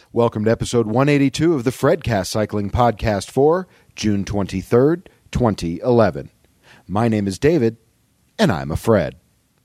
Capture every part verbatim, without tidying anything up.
Welcome to episode one eighty-two of the Fredcast Cycling Podcast for June twenty-third, twenty eleven. My name is David, and I'm a Fred.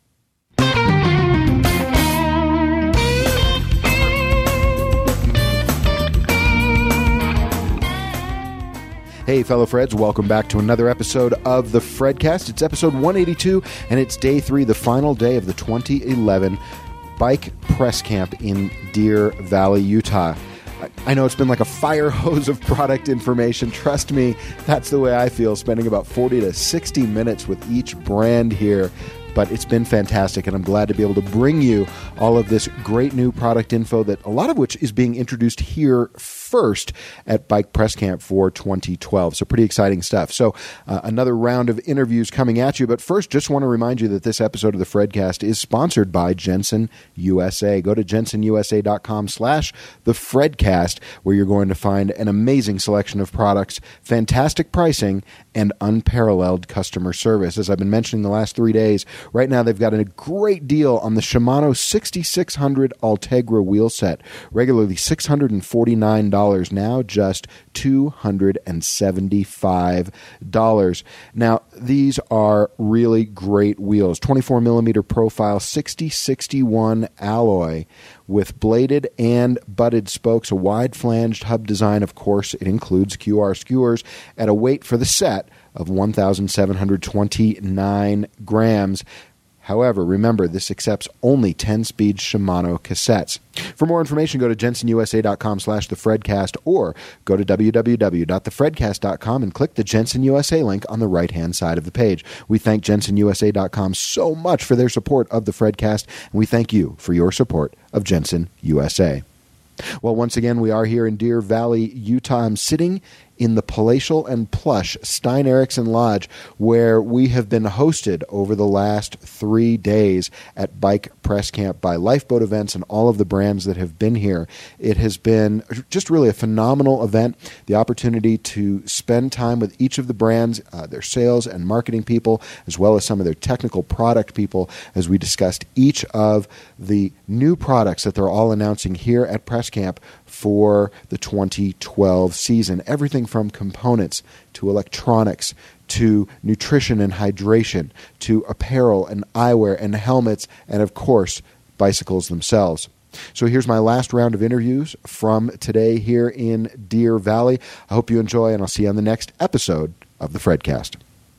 Hey, fellow Freds, welcome back to another episode of the Fredcast. It's episode one eighty-two, and it's day three, the final day of the twenty eleven Bike Press Camp in Deer Valley, Utah. I know it's been like a fire hose of product information. Trust me, that's the way I feel, spending about forty to sixty minutes with each brand here. But it's been fantastic, and I'm glad to be able to bring you all of this great new product info, that a lot of which is being introduced here first at Bike Press Camp for twenty twelve. So pretty exciting stuff. So uh, another round of interviews coming at you. But first, just want to remind you that this episode of the Fredcast is sponsored by Jensen U S A. Go to jensenusa.com slash the Fredcast, where you're going to find an amazing selection of products, fantastic pricing, and unparalleled customer service. As I've been mentioning the last three days, right now they've got a great deal on the Shimano sixty-six hundred Ultegra wheel set. Regularly six hundred forty-nine dollars, now just two hundred seventy-five dollars. Now, these are really great wheels. twenty-four millimeter profile, sixty sixty-one alloy with bladed and butted spokes, a wide flanged hub design. Of course, it includes Q R skewers at a weight for the set of one thousand seven hundred twenty-nine grams. However, remember, this accepts only ten-speed Shimano cassettes. For more information, go to jensenusa.com slash the Fredcast, or go to w w w dot the fredcast dot com and click the Jensen U S A link on the right-hand side of the page. We thank jensen u s a dot com so much for their support of the Fredcast, and we thank you for your support of Jensen U S A. Well, once again, we are here in Deer Valley, Utah. I'm sitting in the palatial and plush Stein Eriksen Lodge, where we have been hosted over the last three days at Bike Press Camp by Lifeboat Events and all of the brands that have been here. It has been just really a phenomenal event. The opportunity to spend time with each of the brands, uh, their sales and marketing people, as well as some of their technical product people, as we discussed each of the new products that they're all announcing here at Press Camp for the twenty twelve season. Everything from components to electronics to nutrition and hydration to apparel and eyewear and helmets and, of course, bicycles themselves. So here's my last round of interviews from today here in Deer Valley. I hope you enjoy, and I'll see you on the next episode of the Fredcast.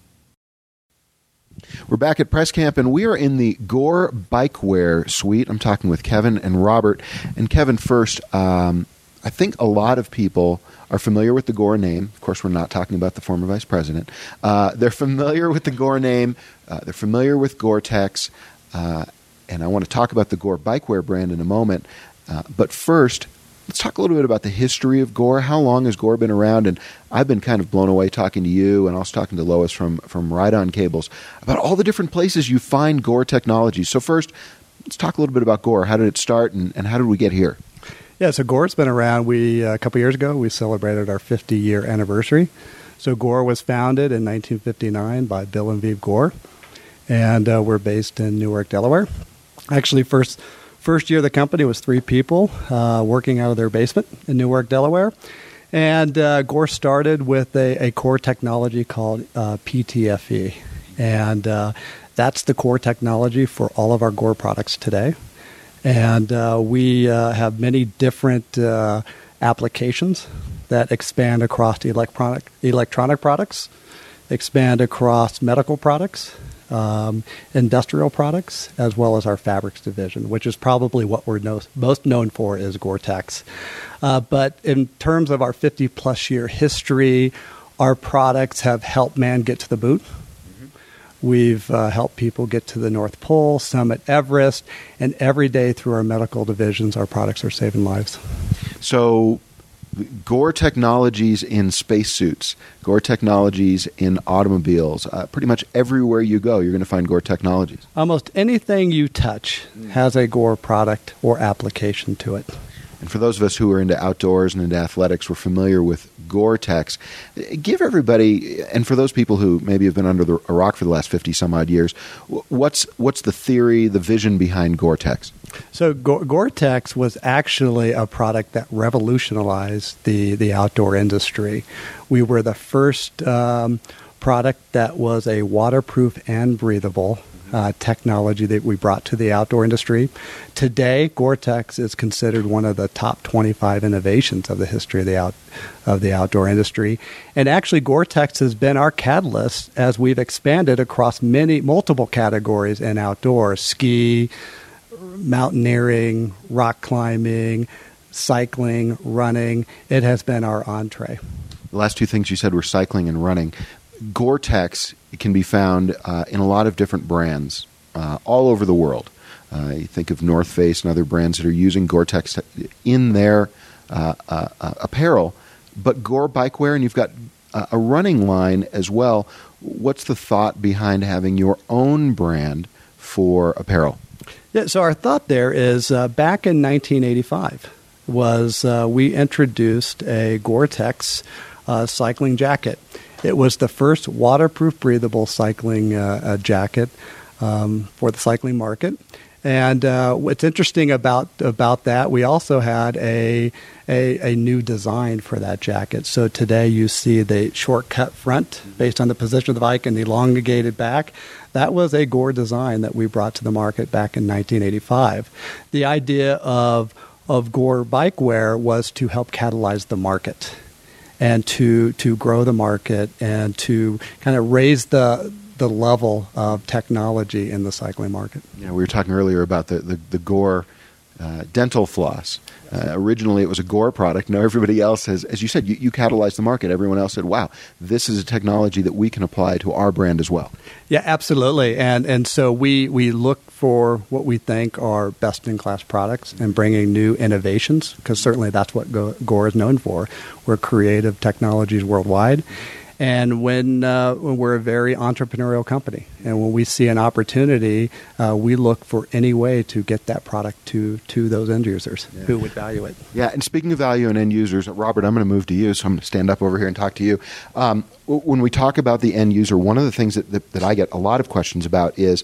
We're back at Press Camp, and we are in the Gore Bikewear suite. I'm talking with Kevin and Robert. And Kevin, first, um, I think a lot of people are familiar with the Gore name. Of course, we're not talking about the former vice president. Uh, they're familiar with the Gore name. Uh, they're familiar with Gore-Tex. Uh, and I want to talk about the Gore Bikewear brand in a moment. Uh, but first, let's talk a little bit about the history of Gore. How long has Gore been around? And I've been kind of blown away talking to you and also talking to Lois from, from Ride On Cables about all the different places you find Gore technology. So first, let's talk a little bit about Gore. How did it start, and, and how did we get here? Yeah, so Gore's been around. We uh, a couple years ago, we celebrated our fifty-year anniversary. So Gore was founded in nineteen fifty-nine by Bill and Viv Gore, and uh, we're based in Newark, Delaware. Actually, first first year the company was three people uh, working out of their basement in Newark, Delaware. And uh, Gore started with a, a core technology called uh, P T F E. And uh, that's the core technology for all of our Gore products today. And uh, we uh, have many different uh, applications that expand across electronic electronic products, expand across medical products, um, industrial products, as well as our fabrics division, which is probably what we're no, most known for is Gore-Tex. Uh, but in terms of our fifty-plus year history, our products have helped man get to the boot. We've uh, helped people get to the North Pole, summit Everest, and every day through our medical divisions, our products are saving lives. So Gore technologies in spacesuits, Gore technologies in automobiles, uh, pretty much everywhere you go, you're going to find Gore technologies. Almost anything you touch has a Gore product or application to it. And for those of us who are into outdoors and into athletics, we're familiar with Gore-Tex. Give everybody, and for those people who maybe have been under the, a rock for the last fifty some odd years, what's what's the theory, the vision behind Gore-Tex? So Gore-Tex was actually a product that revolutionized the, the outdoor industry. We were the first um, product that was a waterproof and breathable uh, technology that we brought to the outdoor industry. Today, Gore-Tex is considered one of the top twenty-five innovations of the history of the out of the outdoor industry. And actually, Gore-Tex has been our catalyst as we've expanded across many multiple categories in outdoor: ski, mountaineering, rock climbing, cycling, running. It has been our entree. The last two things you said were cycling and running. Gore-Tex can be found uh, in a lot of different brands uh, all over the world. Uh, you think of North Face and other brands that are using Gore-Tex in their uh, uh, uh, apparel, but Gore Bikewear, and you've got uh, a running line as well. What's the thought behind having your own brand for apparel? Yeah, so our thought there is uh, back in nineteen eighty-five was uh, we introduced a Gore-Tex uh, cycling jacket. It was the first waterproof, breathable cycling uh, uh, jacket um, for the cycling market. And uh, what's interesting about about that, we also had a, a a new design for that jacket. So today you see the shortcut front based on the position of the bike and the elongated back. That was a Gore design that we brought to the market back in nineteen eighty-five. The idea of of Gore Bikewear was to help catalyze the market and to to grow the market and to kind of raise the the level of technology in the cycling market. Yeah, we were talking earlier about the, the, the Gore uh, dental floss. Uh, originally, it was a Gore product. Now everybody else has, as you said, you, you catalyzed the market. Everyone else said, wow, this is a technology that we can apply to our brand as well. Yeah, absolutely. And and so we, we look for what we think are best-in-class products and bringing new innovations, because certainly that's what Go, Gore is known for. We're creative technologies worldwide. And when, uh, when we're a very entrepreneurial company, and when we see an opportunity, uh, we look for any way to get that product to, to those end users yeah. who would value it. Yeah, and speaking of value and end users, Robert, I'm going to move to you, so I'm going to stand up over here and talk to you. Um, when we talk about the end user, one of the things that, that, that I get a lot of questions about is,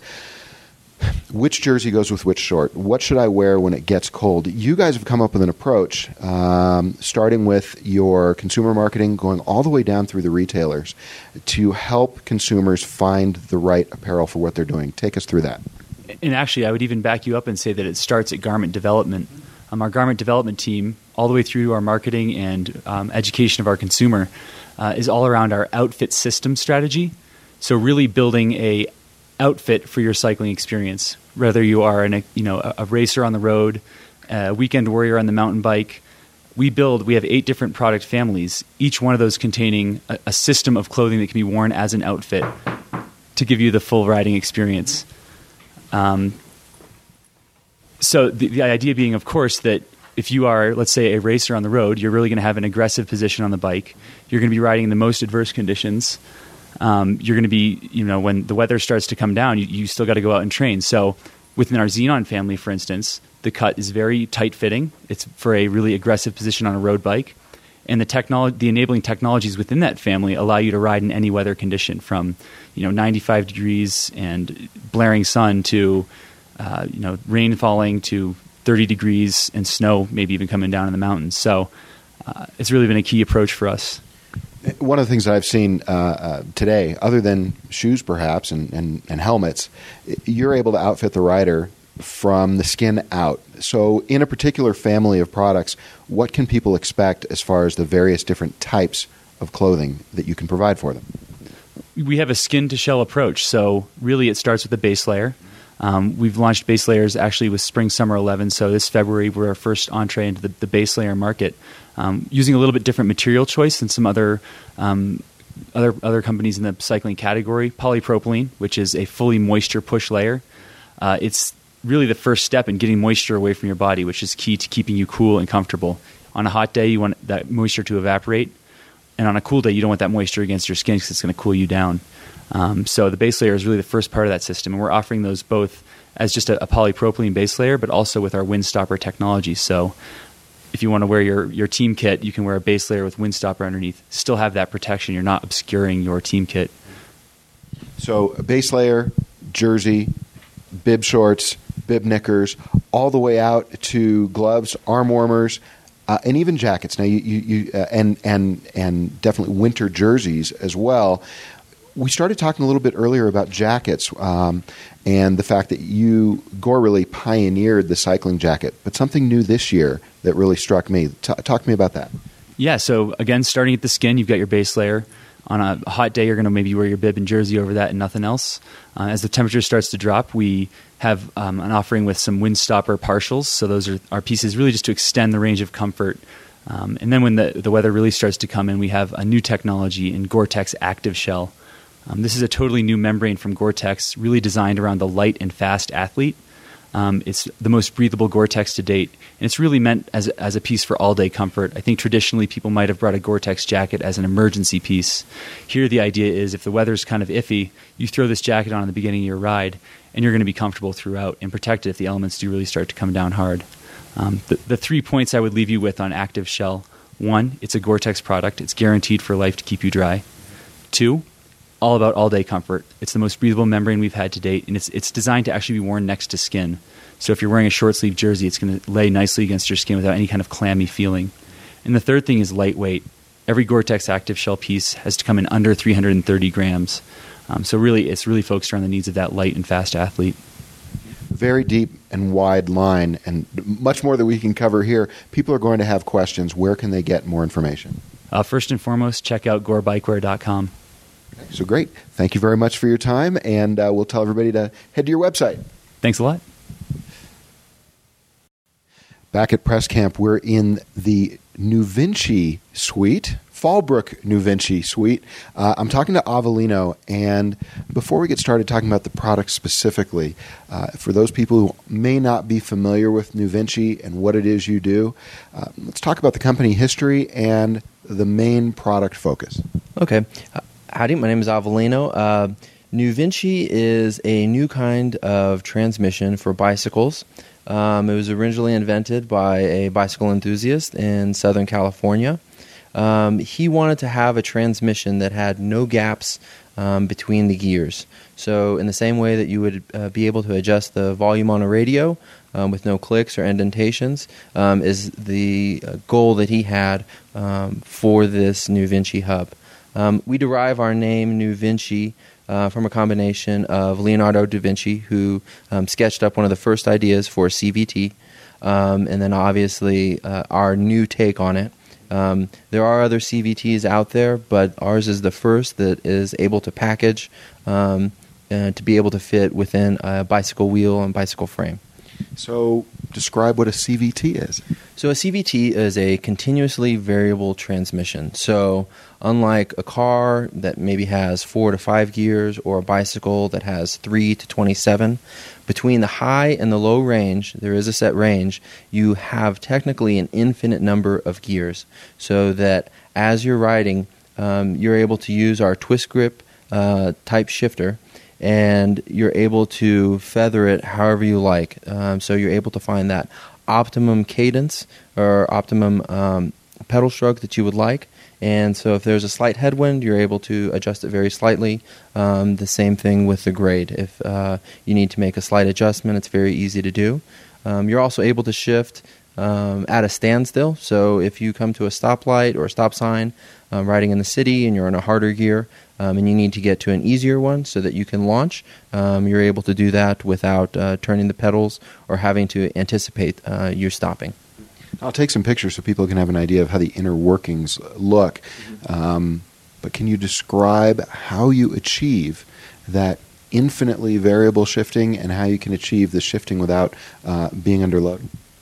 which jersey goes with which short? What should I wear when it gets cold? You guys have come up with an approach, um, starting with your consumer marketing, going all the way down through the retailers, to help consumers find the right apparel for what they're doing. Take us through that. And actually, I would even back you up and say that it starts at garment development. Um, our garment development team, all the way through our marketing and um, education of our consumer, uh, is all around our outfit system strategy. So really building a outfit for your cycling experience, whether you are an, a, you know, a, a racer on the road, a weekend warrior on the mountain bike. We build, we have eight different product families, each one of those containing a, a system of clothing that can be worn as an outfit to give you the full riding experience. Um, so the, the idea being, of course, that if you are, let's say, a racer on the road, you're really going to have an aggressive position on the bike. You're going to be riding in the most adverse conditions. Um, you're going to be, you know, when the weather starts to come down, you, you still got to go out and train. So within our Xenon family, for instance, the cut is very tight fitting. It's for a really aggressive position on a road bike. And the technology, the enabling technologies within that family allow you to ride in any weather condition, from, you know, ninety-five degrees and blaring sun to, uh, you know, rain falling to thirty degrees and snow maybe even coming down in the mountains. So uh, it's really been a key approach for us. One of the things that I've seen uh, uh, today, other than shoes perhaps and, and, and helmets, you're able to outfit the rider from the skin out. So in a particular family of products, what can people expect as far as the various different types of clothing that you can provide for them? We have a skin-to-shell approach. So really it starts with the base layer. Um, we've launched base layers actually with Spring Summer eleven, so this February we're our first entree into the, the base layer market, um, using a little bit different material choice than some other um, other other companies in the cycling category. Polypropylene, which is a fully moisture push layer. Uh, it's really the first step in getting moisture away from your body, which is key to keeping you cool and comfortable. On a hot day, you want that moisture to evaporate, and on a cool day, you don't want that moisture against your skin because it's going to cool you down. Um, so the base layer is really the first part of that system, and we're offering those both as just a, a polypropylene base layer, but also with our Windstopper technology. So if you want to wear your, your team kit, you can wear a base layer with Windstopper underneath. Still have that protection. You're not obscuring your team kit. So a base layer, jersey, bib shorts, bib knickers, all the way out to gloves, arm warmers, uh, and even jackets. Now, you, you, you uh, and and and definitely winter jerseys as well. We started talking a little bit earlier about jackets um, and the fact that you, Gore, really pioneered the cycling jacket, but something new this year that really struck me. T- talk to me about that. Yeah, so again, starting at the skin, you've got your base layer. On a hot day, you're going to maybe wear your bib and jersey over that and nothing else. Uh, as the temperature starts to drop, we have um, an offering with some Windstopper partials. So those are our pieces really just to extend the range of comfort. Um, and then when the, the weather really starts to come in, we have a new technology in Gore-Tex Active Shell. Um, this is a totally new membrane from Gore-Tex, really designed around the light and fast athlete. Um, it's the most breathable Gore-Tex to date, and it's really meant as as a piece for all-day comfort. I think traditionally people might have brought a Gore-Tex jacket as an emergency piece. Here the idea is if the weather's kind of iffy, you throw this jacket on at the beginning of your ride, and you're going to be comfortable throughout and protected if the elements do really start to come down hard. Um, the, the three points I would leave you with on Active Shell: one, it's a Gore-Tex product. It's guaranteed for life to keep you dry. Two, all about all-day comfort. It's the most breathable membrane we've had to date, and it's it's designed to actually be worn next to skin. So if you're wearing a short-sleeve jersey, it's going to lay nicely against your skin without any kind of clammy feeling. And the third thing is lightweight. Every Gore-Tex Active Shell piece has to come in under three hundred thirty grams. Um, so really, it's really focused around the needs of that light and fast athlete. Very deep and wide line, and much more that we can cover here. People are going to have questions. Where can they get more information? Uh, first and foremost, check out gore bikewear dot com. So great. Thank you very much for your time, and uh, we'll tell everybody to head to your website. Thanks a lot. Back at Press Camp, we're in the Nuvinci suite, Fallbrook Nuvinci suite. Uh, I'm talking to Avellino, and before we get started talking about the product specifically, uh, for those people who may not be familiar with Nuvinci and what it is you do, uh, let's talk about the company history and the main product focus. Okay. Howdy, my name is Avellino. Uh, Nuvinci is a new kind of transmission for bicycles. Um, it was originally invented by a bicycle enthusiast in Southern California. Um, he wanted to have a transmission that had no gaps um, between the gears. So in the same way that you would uh, be able to adjust the volume on a radio um, with no clicks or indentations um, is the uh, goal that he had um, for this Nuvinci hub. Um, we derive our name Nuvinci uh, from a combination of Leonardo da Vinci, who um, sketched up one of the first ideas for C V T, um, and then obviously uh, our new take on it. Um, there are other C V Ts out there, but ours is the first that is able to package um, uh, to be able to fit within a bicycle wheel and bicycle frame. So describe what a C V T is. So a C V T is a continuously variable transmission. So unlike a car that maybe has four to five gears or a bicycle that has three to twenty-seven, between the high and the low range, there is a set range, you have technically an infinite number of gears. So that as you're riding, um, you're able to use our twist grip uh, type shifter, and you're able to feather it however you like. Um, so you're able to find that optimum cadence or optimum um, pedal stroke that you would like. And so if there's a slight headwind, you're able to adjust it very slightly. Um, the same thing with the grade. If uh, you need to make a slight adjustment, it's very easy to do. Um, you're also able to shift um, at a standstill. So if you come to a stoplight or a stop sign um, riding in the city and you're in a harder gear, Um, and you need to get to an easier one so that you can launch, um, you're able to do that without uh, turning the pedals or having to anticipate uh, you stopping. I'll take some pictures so people can have an idea of how the inner workings look. Um, but can you describe how you achieve that infinitely variable shifting and how you can achieve the shifting without uh, being under load?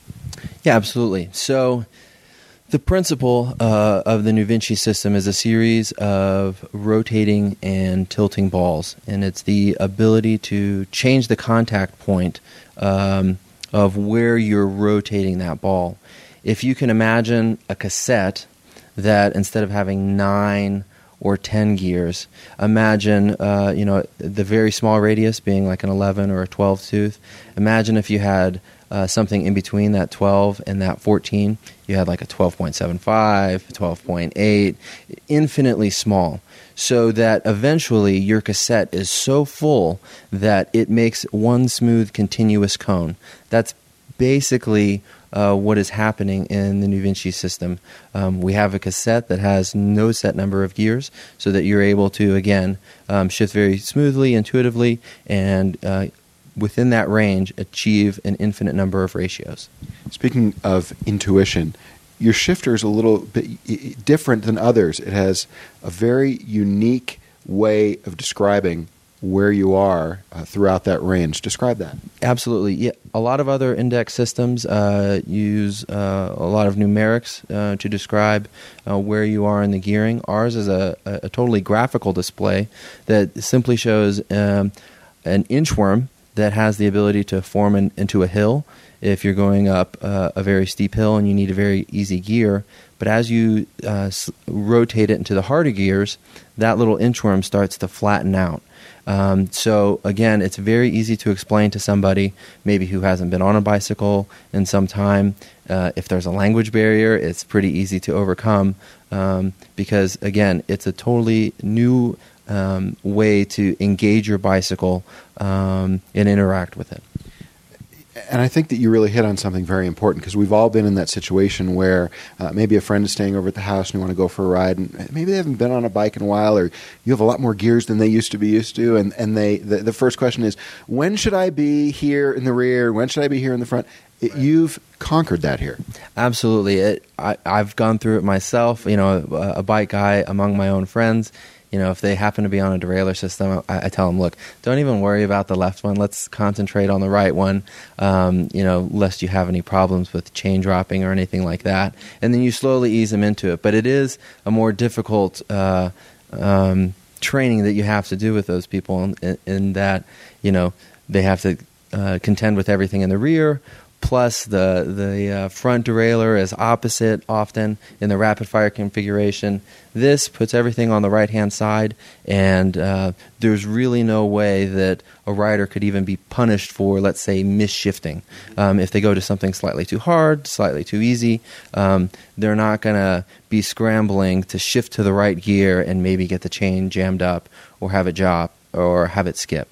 Yeah, absolutely. So the principle uh, of the Nuvinci system is a series of rotating and tilting balls, and it's the ability to change the contact point um, of where you're rotating that ball. If you can imagine a cassette that instead of having nine or ten gears, imagine uh, you know the very small radius being like an eleven or a twelve tooth. Imagine if you had uh, something in between that twelve and that fourteen. You had like a twelve point seven five, twelve point eight, infinitely small, so that eventually your cassette is so full that it makes one smooth, continuous cone. That's basically uh, what is happening in the NuVinci system. Um, we have a cassette that has no set number of gears, so that you're able to, again, um, shift very smoothly, intuitively, and uh, within that range, achieve an infinite number of ratios. Speaking of intuition, your shifter is a little bit different than others. It has a very unique way of describing where you are uh, throughout that range. Describe that. Absolutely. Yeah. A lot of other index systems uh, use uh, a lot of numerics uh, to describe uh, where you are in the gearing. Ours is a, a totally graphical display that simply shows um, an inchworm that has the ability to form an, into a hill if you're going up uh, a very steep hill and you need a very easy gear. But as you uh, s- rotate it into the harder gears, that little inchworm starts to flatten out. Um, so again, it's very easy to explain to somebody maybe who hasn't been on a bicycle in some time. Uh, if there's a language barrier, it's pretty easy to overcome um, because, again, it's a totally new um, way to engage your bicycle um, and interact with it. And I think that you really hit on something very important, because we've all been in that situation where uh, maybe a friend is staying over at the house and you want to go for a ride, and maybe they haven't been on a bike in a while, or you have a lot more gears than they used to be used to, and, and they the, the first question is, when should I be here in the rear? When should I be here in the front? It, you've conquered that here. Absolutely. It, I, I've gone through it myself. You know, a, a bike guy among my own friends. You know, if they happen to be on a derailleur system, I, I tell them, look, don't even worry about the left one. Let's concentrate on the right one, um, you know, lest you have any problems with chain dropping or anything like that. And then you slowly ease them into it. But it is a more difficult uh, um, training that you have to do with those people in, in that, you know, they have to uh, contend with everything in the rear. Plus, the the uh, front derailleur is opposite often in the rapid fire configuration. This puts everything on the right-hand side, and uh, there's really no way that a rider could even be punished for, let's say, misshifting. Um, if they go to something slightly too hard, slightly too easy, um, they're not going to be scrambling to shift to the right gear and maybe get the chain jammed up or have it drop or have it skip.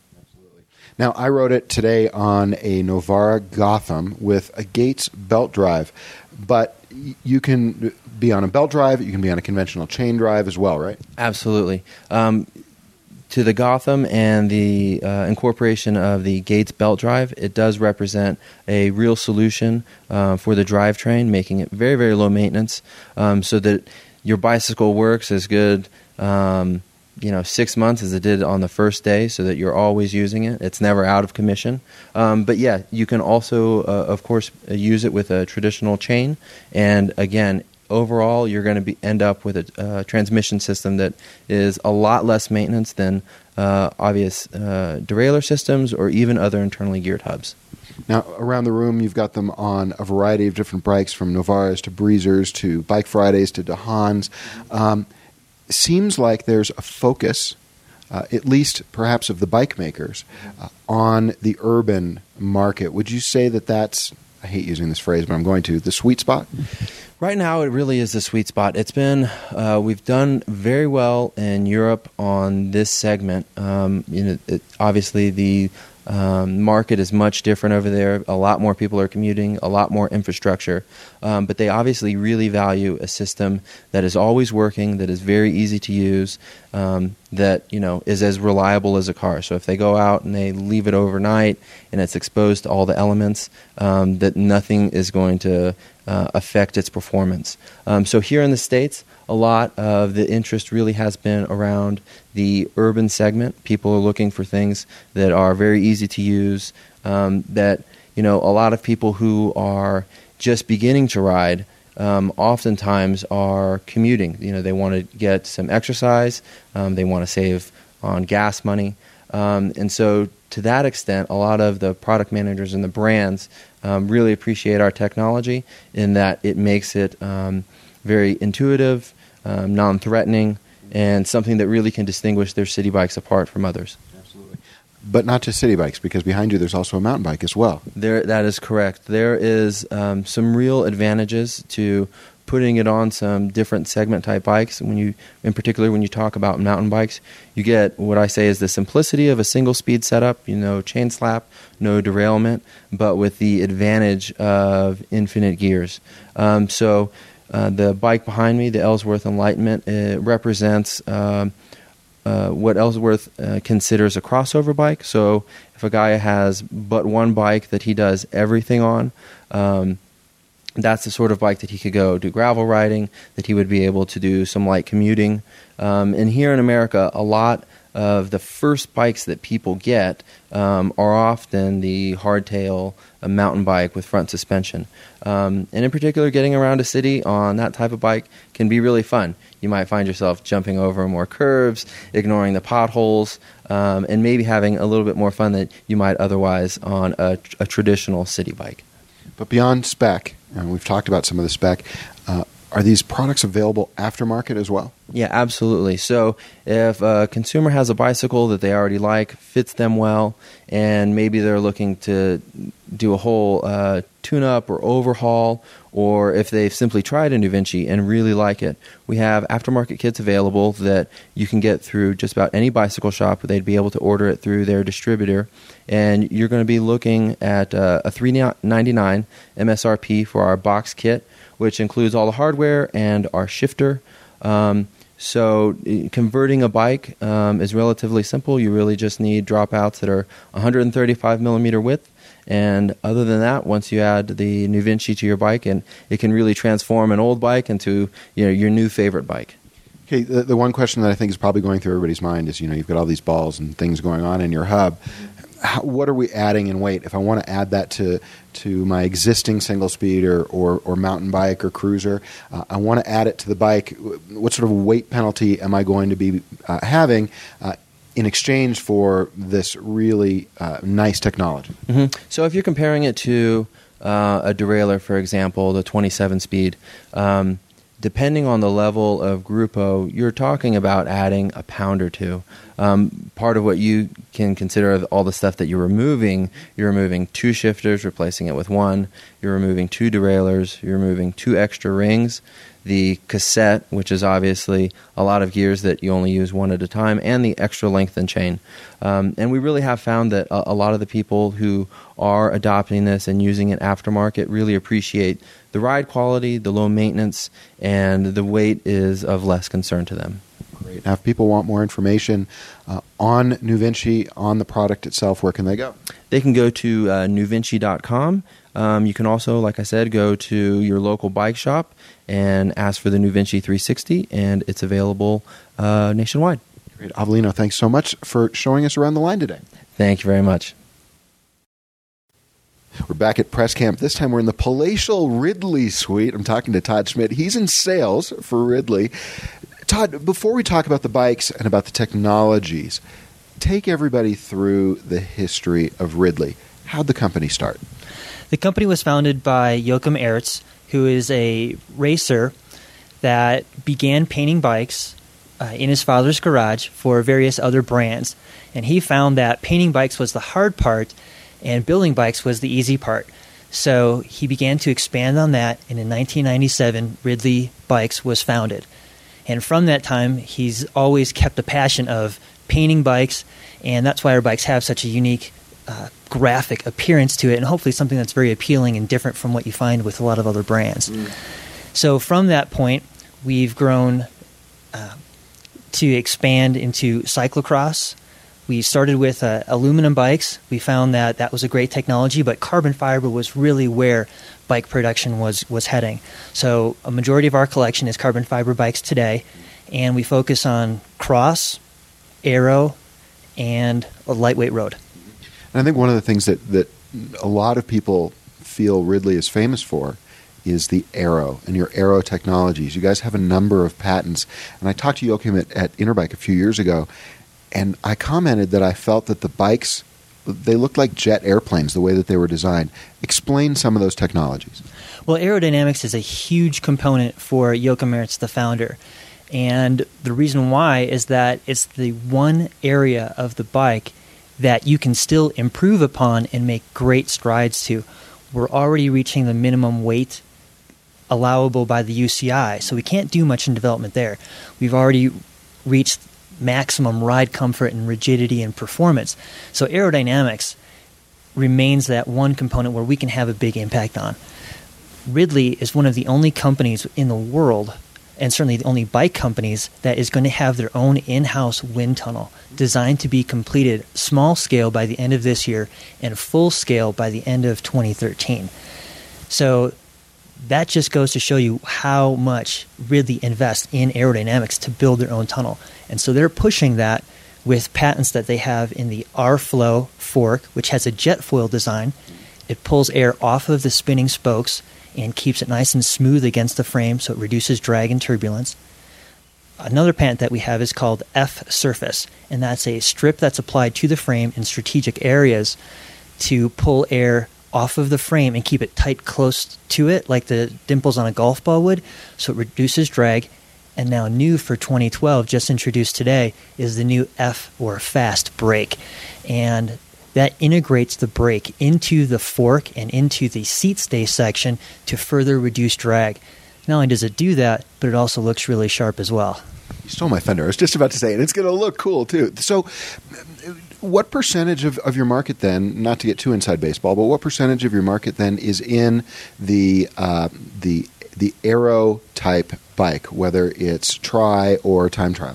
Now, I rode it today on a Novara Gotham with a Gates belt drive, but you can be on a belt drive, you can be on a conventional chain drive as well, right? Absolutely. Um, to the Gotham and the uh, incorporation of the Gates belt drive, it does represent a real solution uh, for the drivetrain, making it very, very low maintenance, um, so that your bicycle works as good um you know, six months as it did on the first day, so that you're always using it. It's never out of commission. Um, but yeah, you can also, uh, of course, uh, use it with a traditional chain. And again, overall, you're going to be end up with a uh, transmission system that is a lot less maintenance than uh, obvious uh, derailleur systems or even other internally geared hubs. Now, around the room, you've got them on a variety of different bikes, from Novaras to Breezers to Bike Fridays to Dahans. Um, Seems like there's a focus, uh, at least perhaps of the bike makers, uh, on the urban market. Would you say that that's, I hate using this phrase, but I'm going to, the sweet spot? Right now, it really is the sweet spot. It's been, uh, we've done very well in Europe on this segment. Um, you know, it, obviously, the Um, market is much different over there. A lot more people are commuting, a lot more infrastructure. Um, but they obviously really value a system that is always working, that is very easy to use, um, that, you know, is as reliable as a car. So if they go out and they leave it overnight and it's exposed to all the elements, um, that nothing is going to uh, affect its performance. Um, so here in the States, a lot of the interest really has been around the urban segment. People are looking for things that are very easy to use, um, that, you know, a lot of people who are just beginning to ride um, oftentimes are commuting. You know, they want to get some exercise, um, they want to save on gas money. Um, and so to that extent, a lot of the product managers and the brands um, really appreciate our technology in that it makes it um, very intuitive, Um, non-threatening, and something that really can distinguish their city bikes apart from others. Absolutely. but not just city bikes, because behind you there's also a mountain bike as well. There, that is correct. There is um, some real advantages to putting it on some different segment type bikes. When you, in particular, when you talk about mountain bikes, you get what I say is the simplicity of a single speed setup. You know, chain slap, no derailment, but with the advantage of infinite gears. Um, so uh, the bike behind me, the Ellsworth Enlightenment, it represents um, uh, what Ellsworth uh, considers a crossover bike. So if a guy has but one bike that he does everything on, um, that's the sort of bike that he could go do gravel riding, that he would be able to do some light commuting. Um, and here in America, a lot of the first bikes that people get um, are often the hardtail a mountain bike with front suspension. Um, and in particular, getting around a city on that type of bike can be really fun. You might find yourself jumping over more curves, ignoring the potholes, um, and maybe having a little bit more fun than you might otherwise on a, a traditional city bike. But beyond spec, and we've talked about some of the spec, uh, are these products available aftermarket as well? Yeah, absolutely. So if a consumer has a bicycle that they already like, fits them well, and maybe they're looking to do a whole uh, tune-up or overhaul, or if they've simply tried a NuVinci and really like it, we have aftermarket kits available that you can get through just about any bicycle shop. They'd be able to order it through their distributor, and you're going to be looking at uh, a three ninety-nine M S R P for our box kit, which includes all the hardware and our shifter. Um, so uh, converting a bike um, is relatively simple. You really just need dropouts that are one thirty-five millimeter width. And other than that, once you add the NuVinci to your bike, and it can really transform an old bike into, you know, your new favorite bike. Okay, the, the one question that I think is probably going through everybody's mind is, you know, you've got all these balls and things going on in your hub. How, what are we adding in weight? If I want to add that to to my existing single speed or, or, or mountain bike or cruiser, uh, I want to add it to the bike. What sort of weight penalty am I going to be uh, having uh, in exchange for this really uh, nice technology? Mm-hmm. So if you're comparing it to uh, a derailleur, for example, the twenty-seven speed, um, depending on the level of Grupo, you're talking about adding a pound or two. Um, part of what you can consider all the stuff that you're removing, you're removing two shifters, replacing it with one. You're removing two derailleurs. You're removing two extra rings. The cassette, which is obviously a lot of gears that you only use one at a time, and the extra length and chain. Um, and we really have found that a, a lot of the people who are adopting this and using it aftermarket really appreciate the ride quality, the low maintenance, and the weight is of less concern to them. Great. Now, if people want more information uh, on NuVinci, on the product itself, where can they go? They can go to uh, nuvinci dot com. Um, you can also, like I said, go to your local bike shop and ask for the NuVinci three sixty, and it's available uh, nationwide. Great. Avelino, thanks so much for showing us around the line today. Thank you very much. We're back at Press Camp. This time we're in the palatial Ridley suite. I'm talking to Todd Schmidt. He's in sales for Ridley. Todd, before we talk about the bikes and about the technologies, take everybody through the history of Ridley. How'd the company start? The company was founded by Joachim Ertz, who is a racer that began painting bikes uh, in his father's garage for various other brands. And he found that painting bikes was the hard part and building bikes was the easy part. So he began to expand on that, and in nineteen ninety-seven, Ridley Bikes was founded. And from that time, he's always kept a passion of painting bikes, and that's why our bikes have such a unique uh, graphic appearance to it, and hopefully something that's very appealing and different from what you find with a lot of other brands. Mm. So from that point, we've grown uh, to expand into cyclocross. We started with uh, aluminum bikes. We found that that was a great technology, but carbon fiber was really where bike production was, was heading. So a majority of our collection is carbon fiber bikes today, and we focus on cross, aero, and a lightweight road. And I think one of the things that, that a lot of people feel Ridley is famous for is the aero and your aero technologies. You guys have a number of patents, and I talked to Joachim at, at Interbike a few years ago, and I commented that I felt that the bikes, they looked like jet airplanes the way that they were designed. Explain some of those technologies. Well, aerodynamics is a huge component for Joachim Ertz, the founder. And the reason why is that it's the one area of the bike that you can still improve upon and make great strides to. We're already reaching the minimum weight allowable by the U C I, so we can't do much in development there. We've already reached maximum ride comfort and rigidity and performance. So aerodynamics remains that one component where we can have a big impact on. Ridley is one of the only companies in the world, and certainly the only bike companies, that is going to have their own in-house wind tunnel designed to be completed small scale by the end of this year and full scale by the end of twenty thirteen. So that just goes to show you how much Ridley invests in aerodynamics to build their own tunnel. And so they're pushing that with patents that they have in the R-Flow fork, which has a jet foil design. It pulls air off of the spinning spokes and keeps it nice and smooth against the frame, so it reduces drag and turbulence. Another patent that we have is called F-Surface, and that's a strip that's applied to the frame in strategic areas to pull air off of the frame and keep it tight close to it, like the dimples on a golf ball would, so it reduces drag. And now new for twenty twelve, just introduced today, is the new F or Fast brake. And that integrates the brake into the fork and into the seat stay section to further reduce drag. Not only does it do that, but it also looks really sharp as well. You stole my thunder. I was just about to say it. It's going to look cool, too. So what percentage of, of your market then, not to get too inside baseball, but what percentage of your market then is in the uh, the the aero type bike, whether it's tri or time trial?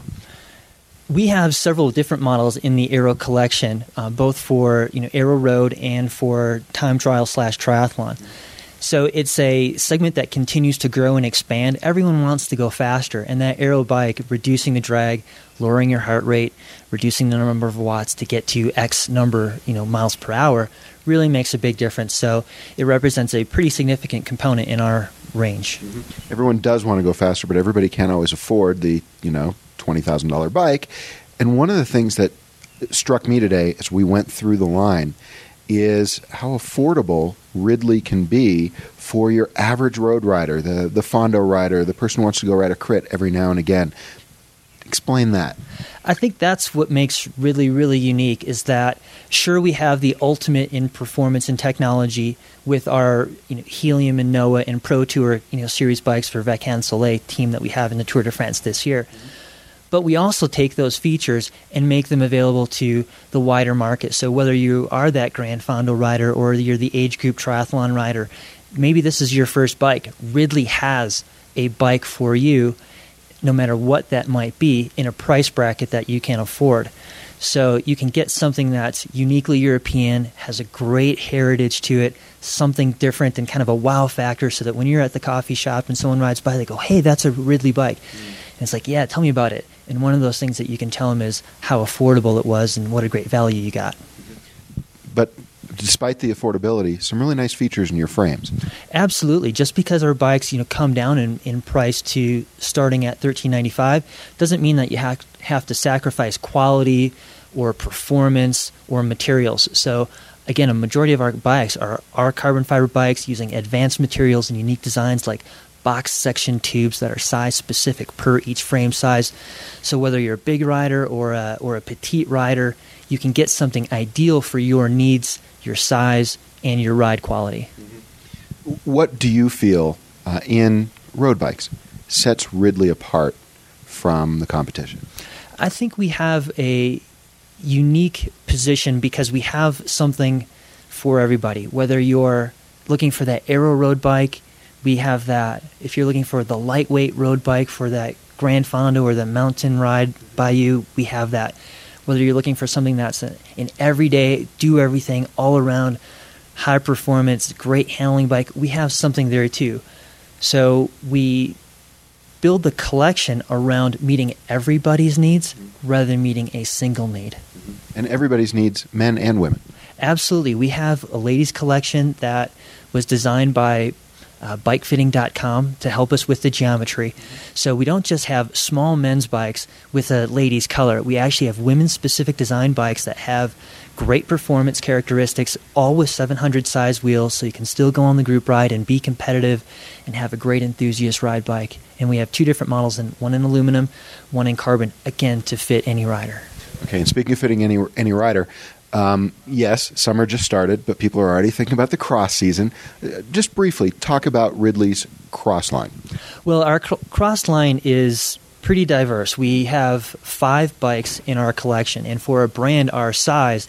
We have several different models in the aero collection, uh, both for you know aero road and for time trial slash triathlon. So it's a segment that continues to grow and expand. Everyone wants to go faster, and that aero bike, reducing the drag, lowering your heart rate, reducing the number of watts to get to X number, you know, miles per hour, really makes a big difference. So it represents a pretty significant component in our range. Mm-hmm. Everyone does want to go faster, but everybody can't always afford the, you know, twenty thousand dollars bike. And one of the things that struck me today as we went through the line is how affordable Ridley can be for your average road rider, the, the Fondo rider, the person who wants to go ride a crit every now and again. Explain that. I think that's what makes Ridley really unique, is that sure, we have the ultimate in performance and technology with our you know, Helium and Noah and Pro Tour you know, series bikes for Vacances Soleil team that we have in the Tour de France this year. Mm-hmm. But we also take those features and make them available to the wider market. So whether you are that Grand Fondo rider or you're the age group triathlon rider, maybe this is your first bike. Ridley has a bike for you, no matter what that might be, in a price bracket that you can afford. So you can get something that's uniquely European, has a great heritage to it, something different and kind of a wow factor, so that when you're at the coffee shop and someone rides by, they go, hey, that's a Ridley bike. Mm. And it's like, yeah, tell me about it. And one of those things that you can tell them is how affordable it was and what a great value you got. But despite the affordability, some really nice features in your frames. Absolutely. Just because our bikes, you know, come down in, in price to starting at thirteen ninety-five doesn't mean that you have, have to sacrifice quality or performance or materials. So again, a majority of our bikes are, are carbon fiber bikes using advanced materials and unique designs like box section tubes that are size specific per each frame size. So whether you're a big rider or a, or a petite rider, you can get something ideal for your needs, your size, and your ride quality. What do you feel uh, in road bikes sets Ridley apart from the competition? I think we have a unique position because we have something for everybody. Whether you're looking for that aero road bike, we have that. If you're looking for the lightweight road bike for that Grand Fondo or the mountain ride by you, we have that. Whether you're looking for something that's an everyday, do everything, all around, high performance, great handling bike, we have something there too. So we build the collection around meeting everybody's needs rather than meeting a single need. And everybody's needs, men and women. Absolutely. We have a ladies collection that was designed by Uh, bike fitting dot com to help us with the geometry. So we don't just have small men's bikes with a ladies color. We actually have women-specific design bikes that have great performance characteristics, all with seven hundred size wheels, so you can still go on the group ride and be competitive and have a great enthusiast ride bike. And we have two different models, in one in aluminum, one in carbon, again, to fit any rider. Okay, and speaking of fitting any any rider, Um, yes, summer just started, but people are already thinking about the cross season. Uh, just briefly, talk about Ridley's cross line. Well, our cr- cross line is pretty diverse. We have five bikes in our collection, and for a brand our size,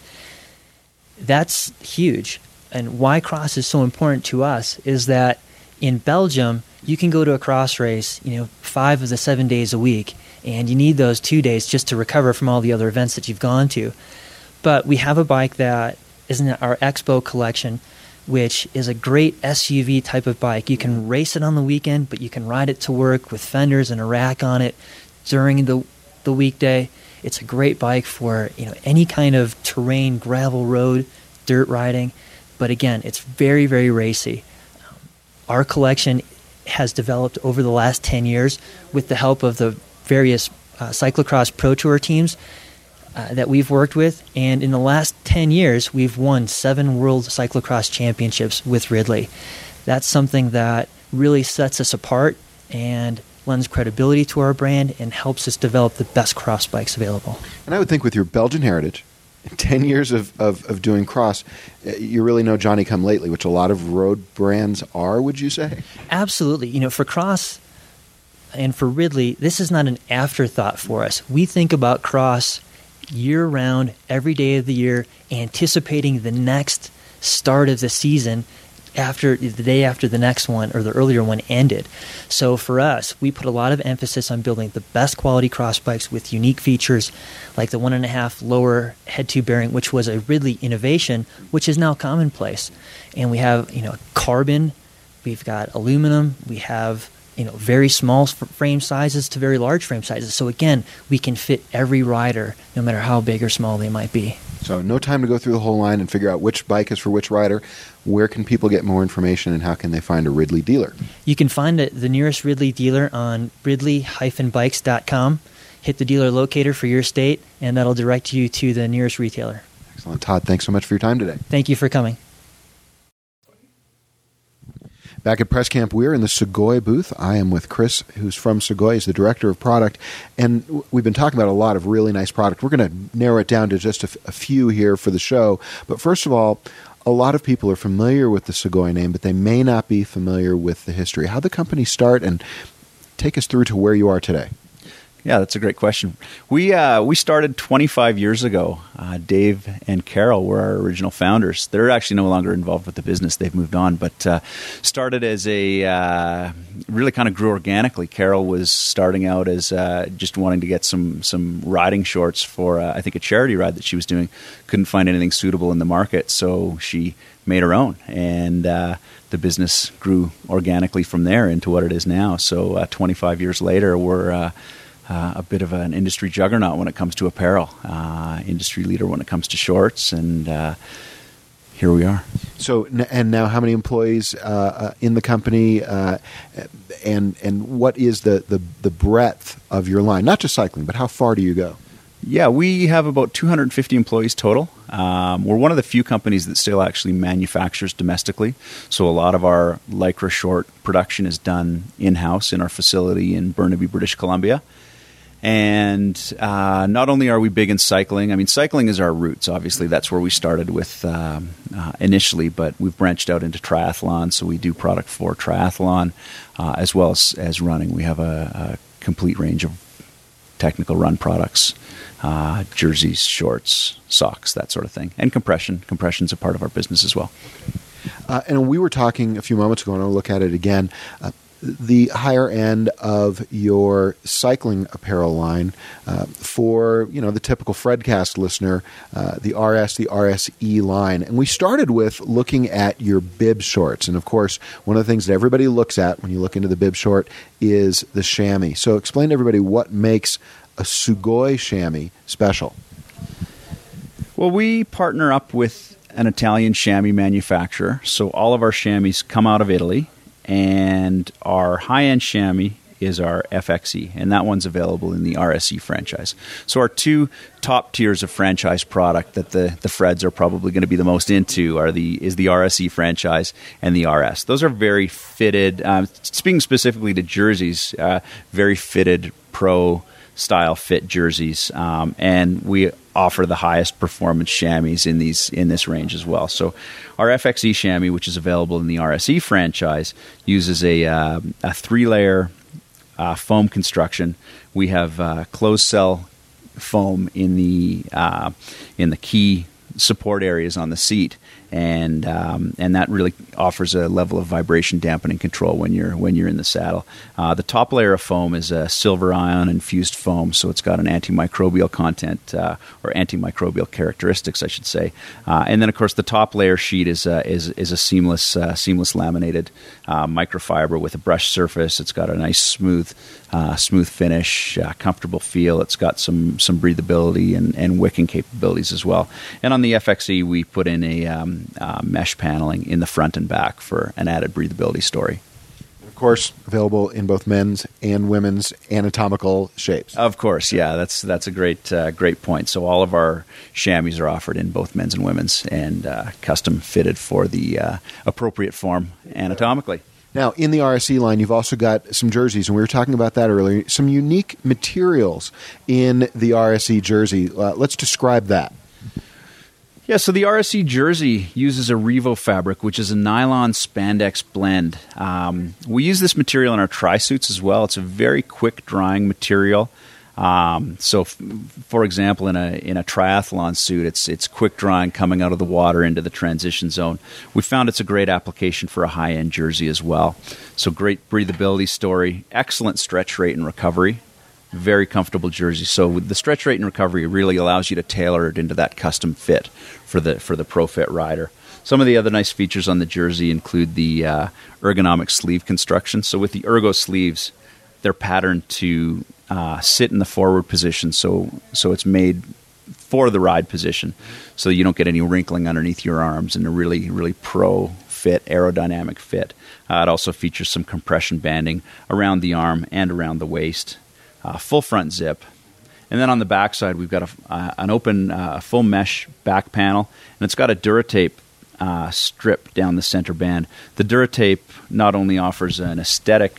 that's huge. And why cross is so important to us is that in Belgium, you can go to a cross race, you know, five of the seven days a week, and you need those two days just to recover from all the other events that you've gone to. But we have a bike that is in our Expo collection, which is a great S U V type of bike. You can race it on the weekend, but you can ride it to work with fenders and a rack on it during the the weekday. It's a great bike for, you know, any kind of terrain, gravel road, dirt riding. But again, it's very, very racy. Um, our collection has developed over the last ten years with the help of the various uh, cyclocross pro tour teams Uh, that we've worked with, and in the last ten years, we've won seven World Cyclocross Championships with Ridley. That's something that really sets us apart and lends credibility to our brand and helps us develop the best cross bikes available. And I would think with your Belgian heritage, ten years of, of, of doing cross, you really know Johnny-come-lately, which a lot of road brands are, would you say? Absolutely. You know, for cross and for Ridley, this is not an afterthought for us. We think about cross year-round, every day of the year, anticipating the next start of the season after the day after the next one or the earlier one ended. So for us, we put a lot of emphasis on building the best quality cross bikes with unique features like the one and a half lower head tube bearing, which was a Ridley innovation, which is now commonplace. And we have, you know, carbon, we've got aluminum, we have, you know, very small frame sizes to very large frame sizes. So again, we can fit every rider, no matter how big or small they might be. So no time to go through the whole line and figure out which bike is for which rider. Where can people get more information, and how can they find a Ridley dealer? You can find it, the nearest Ridley dealer on ridley dash bikes dot com. Hit the dealer locator for your state, and that'll direct you to the nearest retailer. Excellent. Todd, thanks so much for your time today. Thank you for coming. Back at Press Camp, we're in the Segoy booth. I am with Chris, who's from Segoy. He's the director of product. And we've been talking about a lot of really nice product. We're going to narrow it down to just a, f- a few here for the show. But first of all, a lot of people are familiar with the Segoy name, but they may not be familiar with the history. How'd the company start, and take us through to where you are today? Yeah, that's a great question. We uh, we started twenty-five years ago. Uh, Dave and Carol were our original founders. They're actually no longer involved with the business. They've moved on, but uh, started as a uh, really kind of grew organically. Carol was starting out as uh, just wanting to get some some riding shorts for uh, I think a charity ride that she was doing. Couldn't find anything suitable in the market, so she made her own, and uh, the business grew organically from there into what it is now. So uh, twenty-five years later, we're uh, Uh, a bit of an industry juggernaut when it comes to apparel, uh, industry leader when it comes to shorts, and uh, here we are. So, and now how many employees uh, in the company, uh, and and what is the, the, the breadth of your line? Not just cycling, but how far do you go? Yeah, we have about two hundred fifty employees total. Um, we're one of the few companies that still actually manufactures domestically. So a lot of our Lycra short production is done in-house in our facility in Burnaby, British Columbia. And uh, not only are we big in cycling, I mean, cycling is our roots. Obviously, that's where we started with um, uh, initially, but we've branched out into triathlon. So we do product for triathlon uh, as well as, as running. We have a, a complete range of technical run products, uh, jerseys, shorts, socks, that sort of thing. And compression. Compression's a part of our business as well. Uh, and we were talking a few moments ago, and I'll look at it again. Uh, the higher end of your cycling apparel line uh, for, you know, the typical Fredcast listener, uh, the R S, the R S E line. And we started with looking at your bib shorts. And of course, one of the things that everybody looks at when you look into the bib short is the chamois. So explain to everybody what makes a Segoy chamois special. Well, we partner up with an Italian chamois manufacturer. So all of our chamois come out of Italy. And our high-end chamois is our F X E, and that one's available in the R S E franchise. So our two top tiers of franchise product that the, the Freds are probably going to be the most into are the is the R S E franchise and the R S. Those are very fitted, um, speaking specifically to jerseys, uh, very fitted pro style fit jerseys, um, and we offer the highest performance chamois in these in this range as well. So our F X E chamois, which is available in the R S E franchise, uses a, uh, a three-layer uh, foam construction. We have uh, closed cell foam in the uh, in the key support areas on the seat, and um, and that really offers a level of vibration dampening control when you're when you're in the saddle. Uh, the top layer of foam is a silver ion infused foam, so it's got an antimicrobial content uh, or antimicrobial characteristics, I should say. Uh, and then, of course, the top layer sheet is uh, is is a seamless uh, seamless laminated uh, microfiber with a brushed surface. It's got a nice smooth uh, smooth finish, uh, comfortable feel. It's got some some breathability and, and wicking capabilities as well. And on the F X E, we put in a um, uh, mesh paneling in the front and back for an added breathability story. Of course, available in both men's and women's anatomical shapes. Of course, yeah, that's that's a great uh, great point. So all of our chamois are offered in both men's and women's, and uh, custom fitted for the uh, appropriate form anatomically. Now, in the R S E line, you've also got some jerseys, and we were talking about that earlier. Some unique materials in the R S E jersey. Uh, let's describe that. Yeah, so the R S E jersey uses a Revo fabric, which is a nylon spandex blend. Um, we use this material in our tri-suits as well. It's a very quick drying material. Um, so, f- for example, in a in a triathlon suit, it's it's quick drying coming out of the water into the transition zone. We found it's a great application for a high-end jersey as well. So great breathability story, excellent stretch rate and recovery. Very comfortable jersey. So with the stretch rate and recovery, it really allows you to tailor it into that custom fit for the for the ProFit rider. Some of the other nice features on the jersey include the uh, ergonomic sleeve construction. So with the ergo sleeves, they're patterned to uh, sit in the forward position. So so it's made for the ride position, so you don't get any wrinkling underneath your arms, and a really really pro fit, aerodynamic fit. Uh, it also features some compression banding around the arm and around the waist. Uh, full front zip. And then on the back side, we've got a, uh, an open uh, full mesh back panel, and it's got a Duratape uh, strip down the center band. The Duratape not only offers an aesthetic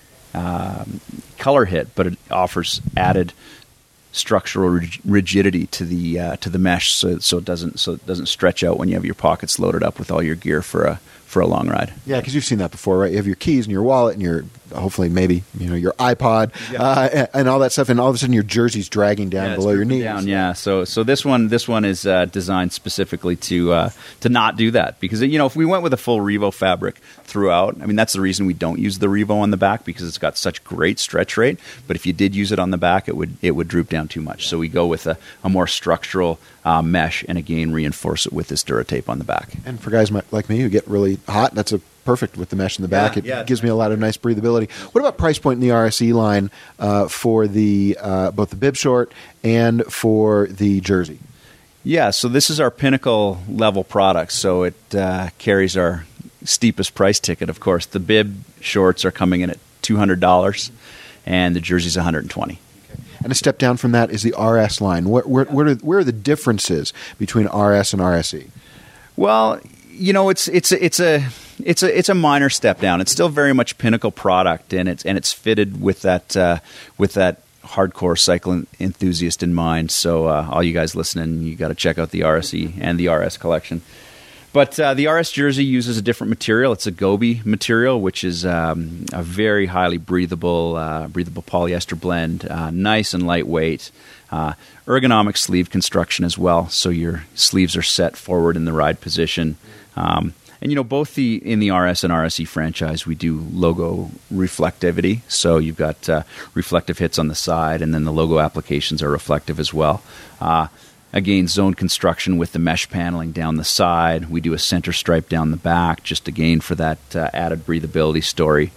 uh, color hit, but it offers added structural rig- rigidity to the uh, to the mesh, so so it doesn't so it doesn't stretch out when you have your pockets loaded up with all your gear for a for a long ride. Yeah, because you've seen that before, right? You have your keys and your wallet and your hopefully maybe you know your iPod yeah. uh, and, and all that stuff, and all of a sudden your jersey's dragging down yeah, below your knees. Down, yeah. So so this one this one is uh, designed specifically to uh, to not do that, because you know if we went with a full Revo fabric throughout, I mean that's the reason we don't use the Revo on the back, because it's got such great stretch rate. But if you did use it on the back, it would it would droop down too much. So we go with a, a more structural uh, mesh, and again reinforce it with this Duratape on the back. And for guys like me who get really hot, that's a perfect with the mesh in the back. Yeah, it yeah. gives me a lot of nice breathability. What about price point in the R S E line uh, for the uh, both the bib short and for the jersey? Yeah, so this is our pinnacle level product, so it uh, carries our steepest price ticket, of course. The bib shorts are coming in at two hundred dollars, and the jersey's one hundred twenty dollars. And a step down from that is the R S line. Where, where, where, are, where are the differences between R S and R S E? Well, you know, it's it's it's a it's a it's a minor step down. It's still very much pinnacle product, and it's and it's fitted with that uh, with that hardcore cycling enthusiast in mind. So, uh, all you guys listening, you got to check out the R S E and the R S collection. But uh, the R S jersey uses a different material. It's a Gobi material, which is um, a very highly breathable, uh, breathable polyester blend, uh, nice and lightweight. Uh, ergonomic sleeve construction as well, so your sleeves are set forward in the ride position. Um, and you know, both the in the R S and R S E franchise, we do logo reflectivity. So you've got uh, reflective hits on the side, and then the logo applications are reflective as well. Uh, Again, zone construction with the mesh paneling down the side. We do a center stripe down the back, just again for that uh, added breathability story.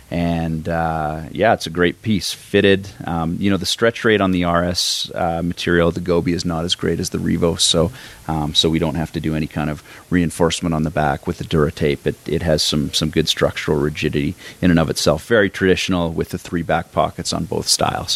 And uh, yeah, it's a great piece, fitted. Um, you know, the stretch rate on the R S uh, material, the Gobi, is not as great as the Revo, so um, so we don't have to do any kind of reinforcement on the back with the Duratape. It it has some some good structural rigidity in and of itself. Very traditional with the three back pockets on both styles.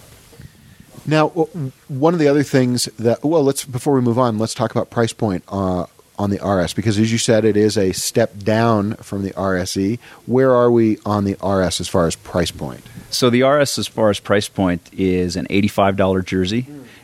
Now, one of the other things that, well, let's before we move on, let's talk about price point uh, on the R S, because as you said, it is a step down from the R S E. Where are we on the R S as far as price point? So the R S, as far as price point, is an eighty-five dollars jersey.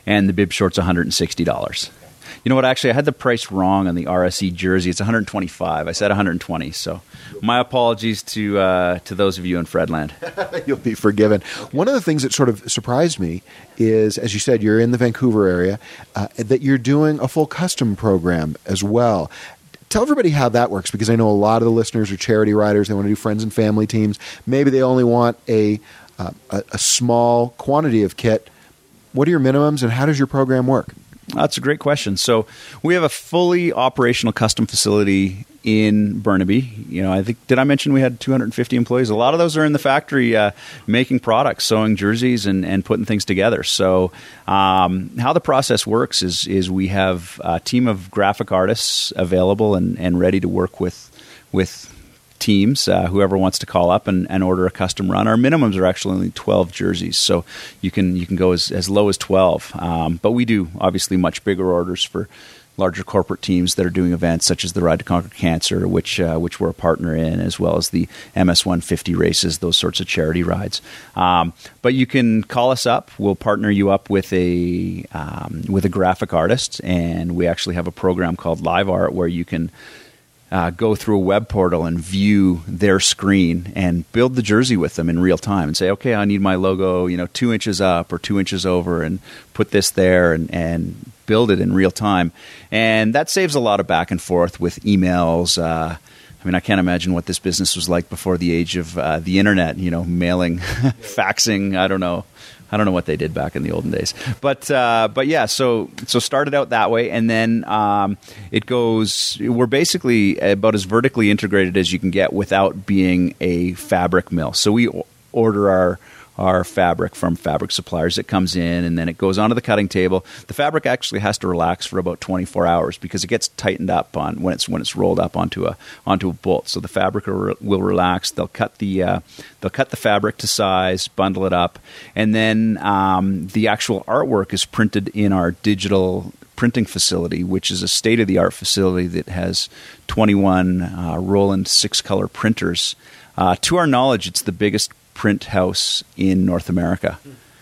and the bib short's one hundred sixty dollars. You know what? Actually, I had the price wrong on the R S E jersey. It's one hundred twenty-five dollars. I said one hundred twenty dollars. So my apologies to uh, to those of you in Fredland. You'll be forgiven. One of the things that sort of surprised me is, as you said, you're in the Vancouver area, uh, that you're doing a full custom program as well. Tell everybody how that works, because I know a lot of the listeners are charity riders. They want to do friends and family teams. Maybe they only want a uh, a, a small quantity of kit. What are your minimums, and how does your program work? That's a great question. So we have a fully operational custom facility in Burnaby. You know, I think, did I mention we had two hundred fifty employees? A lot of those are in the factory uh, making products, sewing jerseys, and, and putting things together. So um, how the process works is is we have a team of graphic artists available and, and ready to work with with teams, uh, whoever wants to call up and, and order a custom run. Our minimums are actually only twelve jerseys, so you can you can go as, as low as twelve. Um, but we do obviously much bigger orders for larger corporate teams that are doing events such as the Ride to Conquer Cancer, which uh, which we're a partner in, as well as the M S one fifty races, those sorts of charity rides. Um, but you can call us up. We'll partner you up with a um, with a graphic artist, and we actually have a program called Live Art where you can Uh, go through a web portal and view their screen and build the jersey with them in real time and say, okay, I need my logo, you know, two inches up or two inches over, and put this there, and, and build it in real time. And that saves a lot of back and forth with emails. Uh, I mean, I can't imagine what this business was like before the age of uh, the internet, you know, mailing, faxing, I don't know. I don't know what they did back in the olden days, but uh, but yeah. So so started out that way, and then um, it goes. We're basically about as vertically integrated as you can get without being a fabric mill. So we order our our fabric from fabric suppliers. It comes in, and then it goes onto the cutting table. The fabric actually has to relax for about twenty-four hours because it gets tightened up on when it's when it's rolled up onto a onto a bolt. So the fabric will, will relax. They'll cut the uh, they'll cut the fabric to size, bundle it up, and then um, the actual artwork is printed in our digital printing facility, which is a state-of-the-art facility that has twenty-one uh, Roland six-color printers. Uh, to our knowledge, it's the biggest print house in North America.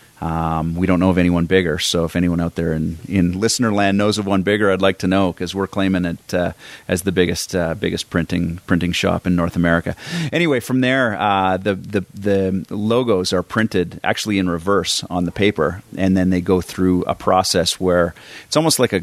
Um, we don't know of anyone bigger, so if anyone out there in, in listener land knows of one bigger, I'd like to know, because we're claiming it uh, as the biggest uh, biggest printing printing shop in North America. Anyway, from there, uh, the, the the logos are printed actually in reverse on the paper, and then they go through a process where it's almost like a,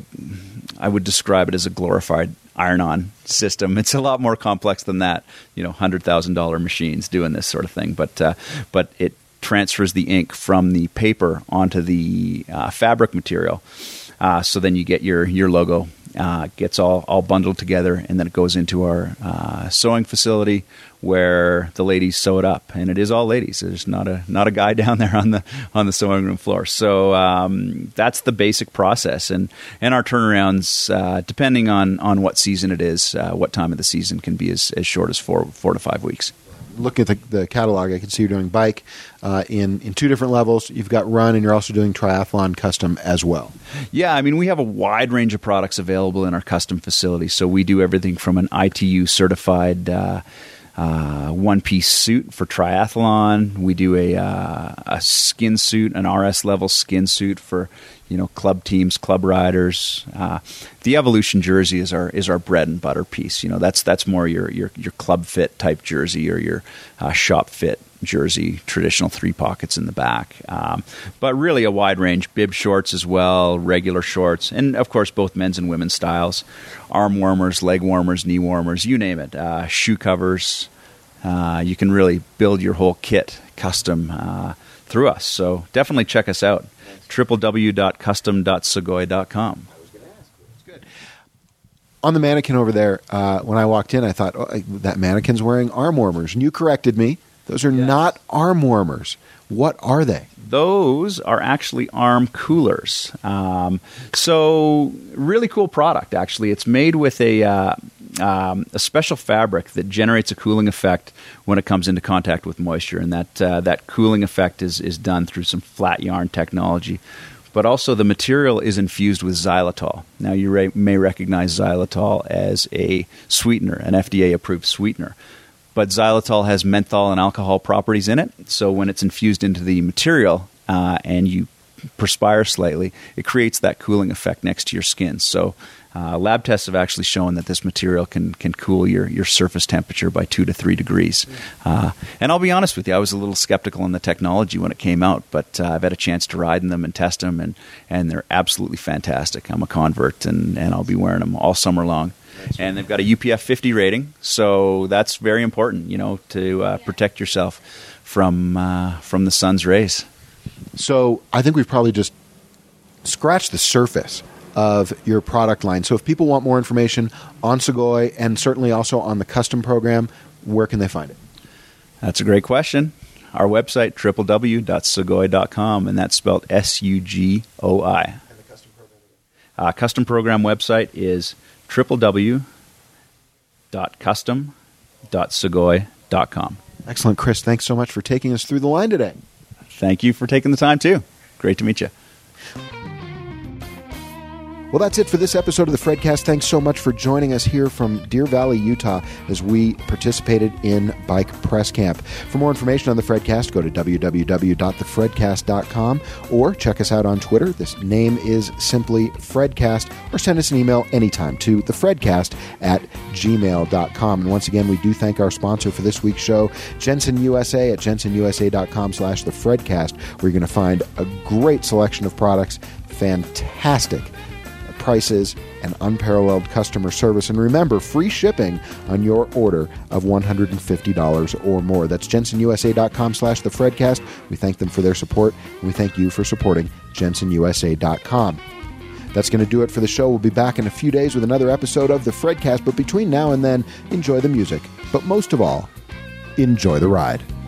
I would describe it as a glorified iron-on system. It's a lot more complex than that. You know, one hundred thousand dollars machines doing this sort of thing, but uh, but it transfers the ink from the paper onto the uh, fabric material. Uh, so then you get your your logo, uh, gets all, all bundled together, and then it goes into our uh, sewing facility where the ladies sew it up. And it is all ladies. There's not a not a guy down there on the on the sewing room floor. So um, that's the basic process. And and our turnarounds, uh, depending on, on what season it is, uh, what time of the season, can be as, as short as four four to five weeks. Looking at the, the catalog, I can see you're doing bike uh, in, in two different levels. You've got run, and you're also doing triathlon custom as well. Yeah, I mean, we have a wide range of products available in our custom facility. So we do everything from an I T U certified uh, uh, one-piece suit for triathlon. We do a, uh, a skin suit, an R S level skin suit for, you know, club teams, club riders. Uh, the Evolution jersey is our is our bread and butter piece. You know, that's that's more your your your club fit type jersey, or your uh, shop fit jersey, traditional three pockets in the back. Um, but really a wide range, bib shorts as well, regular shorts, and of course both men's and women's styles, arm warmers, leg warmers, knee warmers, you name it, uh, shoe covers. Uh, you can really build your whole kit custom uh, through us. So definitely check us out. w w w dot custom dot segoy dot com. On the mannequin over there, uh, when I walked in, I thought, oh, that mannequin's wearing arm warmers. And you corrected me. Those are yes. not arm warmers. What are they? Those are actually arm coolers. Um, so really cool product, actually. It's made with a, uh, um, a special fabric that generates a cooling effect when it comes into contact with moisture. And that, uh, that cooling effect is, is done through some flat yarn technology. But also the material is infused with xylitol. Now, you re- may recognize xylitol as a sweetener, an F D A-approved sweetener. But xylitol has menthol and alcohol properties in it. So when it's infused into the material uh, and you perspire slightly, it creates that cooling effect next to your skin. So uh, lab tests have actually shown that this material can can cool your, your surface temperature by two to three degrees. Uh, and I'll be honest with you, I was a little skeptical in the technology when it came out, but uh, I've had a chance to ride in them and test them, and, and they're absolutely fantastic. I'm a convert, and, and I'll be wearing them all summer long. And they've got a U P F fifty rating, so that's very important, you know, to uh, protect yourself from uh, from the sun's rays. So I think we've probably just scratched the surface of your product line. So if people want more information on Sugoi and certainly also on the custom program, where can they find it? That's a great question. Our website, w w w dot sugoi dot com, and that's spelled S U G O I. And the custom program again? Uh, custom program website is w w w dot custom dot sugoi dot com. Excellent, Chris. Thanks so much for taking us through the line today. Thank you for taking the time, too. Great to meet you. Well, that's it for this episode of the Fredcast. Thanks so much for joining us here from Deer Valley, Utah, as we participated in Bike Press Camp. For more information on the Fredcast, go to w w w dot the fredcast dot com or check us out on Twitter. This name is simply Fredcast, or send us an email anytime to thefredcast at gmail dot com. And once again, we do thank our sponsor for this week's show, Jensen U S A, at jensen u s a dot com slash the Fredcast, where you're going to find a great selection of products, fantastic prices, and unparalleled customer service. And remember, free shipping on your order of one hundred fifty dollars or more. That's jensen u s a dot com slash the Fredcast. We thank them for their support, and we thank you for supporting jensen u s a dot com. That's going to do it for the show. We'll be back in a few days with another episode of the Fredcast, but between now and then, enjoy the music. But most of all, enjoy the ride.